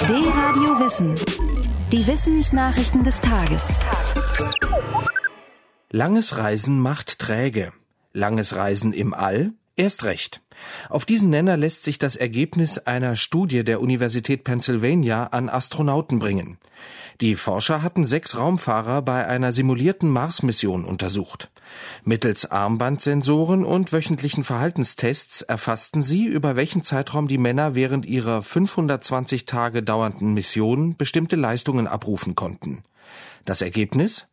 D-Radio Wissen. Die Wissensnachrichten des Tages. Langes Reisen macht träge. Langes Reisen im All? Erst recht. Auf diesen Nenner lässt sich das Ergebnis einer Studie der Universität Pennsylvania an Astronauten bringen. Die Forscher hatten 6 Raumfahrer bei einer simulierten Mars-Mission untersucht. Mittels Armbandsensoren und wöchentlichen Verhaltenstests erfassten sie, über welchen Zeitraum die Männer während ihrer 520 Tage dauernden Mission bestimmte Leistungen abrufen konnten. Das Ergebnis?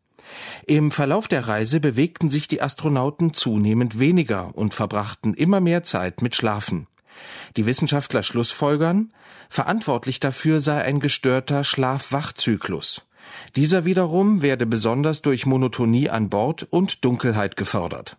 Im Verlauf der Reise bewegten sich die Astronauten zunehmend weniger und verbrachten immer mehr Zeit mit Schlafen. Die Wissenschaftler schlussfolgern, verantwortlich dafür sei ein gestörter Schlaf-Wach-Zyklus. Dieser wiederum werde besonders durch Monotonie an Bord und Dunkelheit gefördert.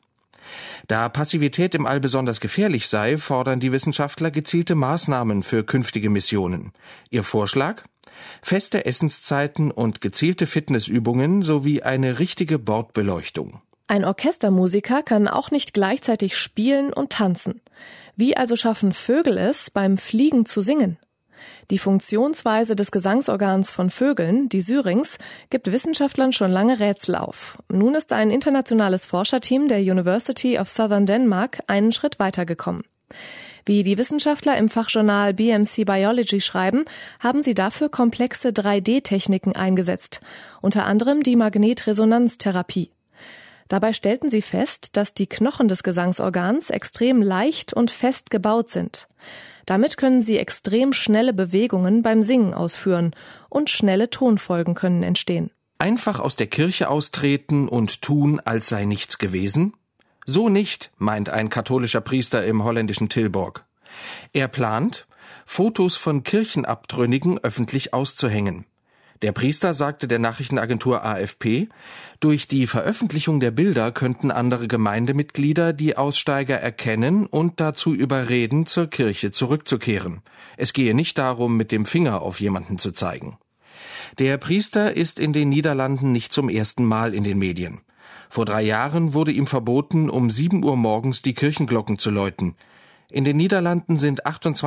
Da Passivität im All besonders gefährlich sei, fordern die Wissenschaftler gezielte Maßnahmen für künftige Missionen. Ihr Vorschlag? Feste Essenszeiten und gezielte Fitnessübungen sowie eine richtige Bordbeleuchtung. Ein Orchestermusiker kann auch nicht gleichzeitig spielen und tanzen. Wie also schaffen Vögel es, beim Fliegen zu singen? Die Funktionsweise des Gesangsorgans von Vögeln, die Syrinx, gibt Wissenschaftlern schon lange Rätsel auf. Nun ist ein internationales Forscherteam der University of Southern Denmark einen Schritt weitergekommen. Wie die Wissenschaftler im Fachjournal BMC Biology schreiben, haben sie dafür komplexe 3D-Techniken eingesetzt, unter anderem die Magnetresonanztherapie. Dabei stellten sie fest, dass die Knochen des Gesangsorgans extrem leicht und fest gebaut sind. Damit können sie extrem schnelle Bewegungen beim Singen ausführen und schnelle Tonfolgen können entstehen. Einfach aus der Kirche austreten und tun, als sei nichts gewesen? So nicht, meint ein katholischer Priester im holländischen Tilburg. Er plant, Fotos von Kirchenabtrünnigen öffentlich auszuhängen. Der Priester sagte der Nachrichtenagentur AFP, durch die Veröffentlichung der Bilder könnten andere Gemeindemitglieder die Aussteiger erkennen und dazu überreden, zur Kirche zurückzukehren. Es gehe nicht darum, mit dem Finger auf jemanden zu zeigen. Der Priester ist in den Niederlanden nicht zum ersten Mal in den Medien. Vor 3 Jahren wurde ihm verboten, um 7 Uhr morgens die Kirchenglocken zu läuten. In den Niederlanden sind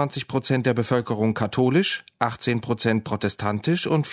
28% der Bevölkerung katholisch, 18% protestantisch und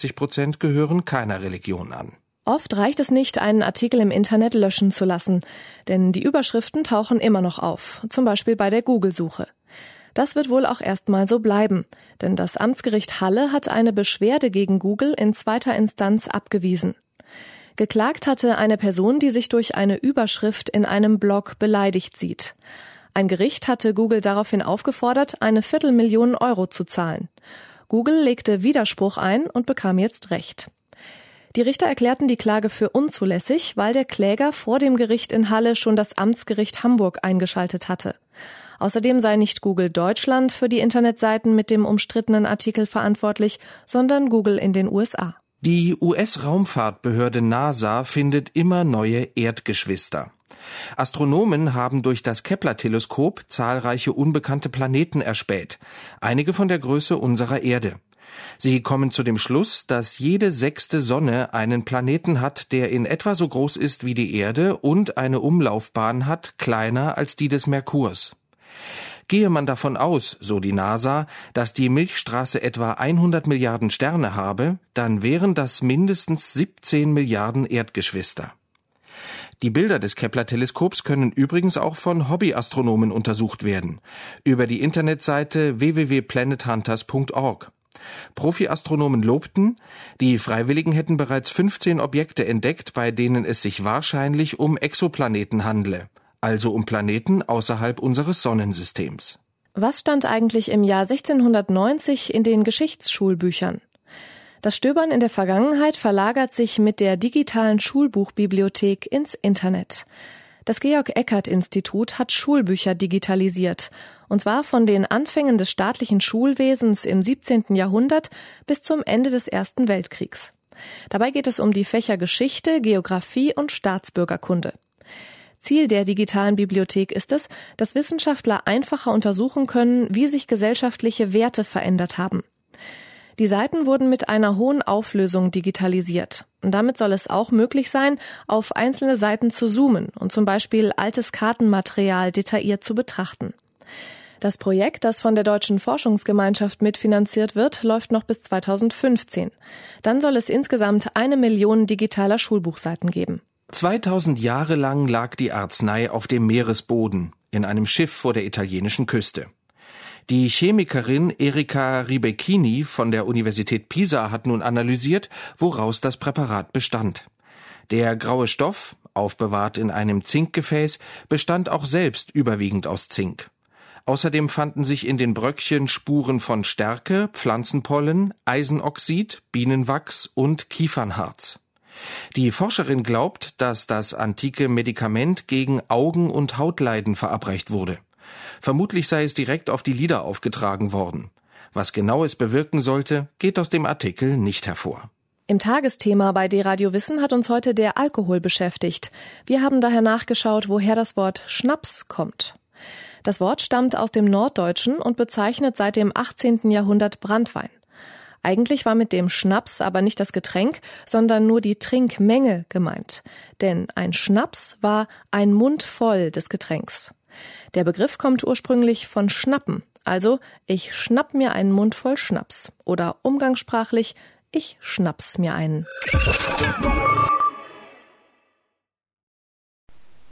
44% gehören keiner Religion an. Oft reicht es nicht, einen Artikel im Internet löschen zu lassen, denn die Überschriften tauchen immer noch auf, zum Beispiel bei der Google-Suche. Das wird wohl auch erstmal so bleiben, denn das Amtsgericht Halle hat eine Beschwerde gegen Google in 2. Instanz abgewiesen. Geklagt hatte eine Person, die sich durch eine Überschrift in einem Blog beleidigt sieht. Ein Gericht hatte Google daraufhin aufgefordert, eine 250.000 Euro zu zahlen. Google legte Widerspruch ein und bekam jetzt Recht. Die Richter erklärten die Klage für unzulässig, weil der Kläger vor dem Gericht in Halle schon das Amtsgericht Hamburg eingeschaltet hatte. Außerdem sei nicht Google Deutschland für die Internetseiten mit dem umstrittenen Artikel verantwortlich, sondern Google in den USA. Die US-Raumfahrtbehörde NASA findet immer neue Erdgeschwister. Astronomen haben durch das Kepler-Teleskop zahlreiche unbekannte Planeten erspäht, einige von der Größe unserer Erde. Sie kommen zu dem Schluss, dass jede 6. Sonne einen Planeten hat, der in etwa so groß ist wie die Erde und eine Umlaufbahn hat, kleiner als die des Merkurs. Gehe man davon aus, so die NASA, dass die Milchstraße etwa 100 Milliarden Sterne habe, dann wären das mindestens 17 Milliarden Erdgeschwister. Die Bilder des Kepler-Teleskops können übrigens auch von Hobbyastronomen untersucht werden, über die Internetseite www.planethunters.org. Profi-Astronomen lobten, die Freiwilligen hätten bereits 15 Objekte entdeckt, bei denen es sich wahrscheinlich um Exoplaneten handle, also um Planeten außerhalb unseres Sonnensystems. Was stand eigentlich im Jahr 1690 in den Geschichtsschulbüchern? Das Stöbern in der Vergangenheit verlagert sich mit der digitalen Schulbuchbibliothek ins Internet. Das Georg-Eckert-Institut hat Schulbücher digitalisiert, und zwar von den Anfängen des staatlichen Schulwesens im 17. Jahrhundert bis zum Ende des Ersten Weltkriegs. Dabei geht es um die Fächer Geschichte, Geographie und Staatsbürgerkunde. Ziel der digitalen Bibliothek ist es, dass Wissenschaftler einfacher untersuchen können, wie sich gesellschaftliche Werte verändert haben. Die Seiten wurden mit einer hohen Auflösung digitalisiert. Und damit soll es auch möglich sein, auf einzelne Seiten zu zoomen und zum Beispiel altes Kartenmaterial detailliert zu betrachten. Das Projekt, das von der Deutschen Forschungsgemeinschaft mitfinanziert wird, läuft noch bis 2015. Dann soll es insgesamt 1 Million digitaler Schulbuchseiten geben. 2000 Jahre lang lag die Arznei auf dem Meeresboden, in einem Schiff vor der italienischen Küste. Die Chemikerin Erika Ribecchini von der Universität Pisa hat nun analysiert, woraus das Präparat bestand. Der graue Stoff, aufbewahrt in einem Zinkgefäß, bestand auch selbst überwiegend aus Zink. Außerdem fanden sich in den Bröckchen Spuren von Stärke, Pflanzenpollen, Eisenoxid, Bienenwachs und Kiefernharz. Die Forscherin glaubt, dass das antike Medikament gegen Augen- und Hautleiden verabreicht wurde. Vermutlich sei es direkt auf die Lider aufgetragen worden. Was genau es bewirken sollte, geht aus dem Artikel nicht hervor. Im Tagesthema bei D-Radio Wissen hat uns heute der Alkohol beschäftigt. Wir haben daher nachgeschaut, woher das Wort Schnaps kommt. Das Wort stammt aus dem Norddeutschen und bezeichnet seit dem 18. Jahrhundert Branntwein. Eigentlich war mit dem Schnaps aber nicht das Getränk, sondern nur die Trinkmenge gemeint. Denn ein Schnaps war ein Mund voll des Getränks. Der Begriff kommt ursprünglich von Schnappen, also ich schnapp mir einen Mund voll Schnaps oder umgangssprachlich ich schnaps mir einen.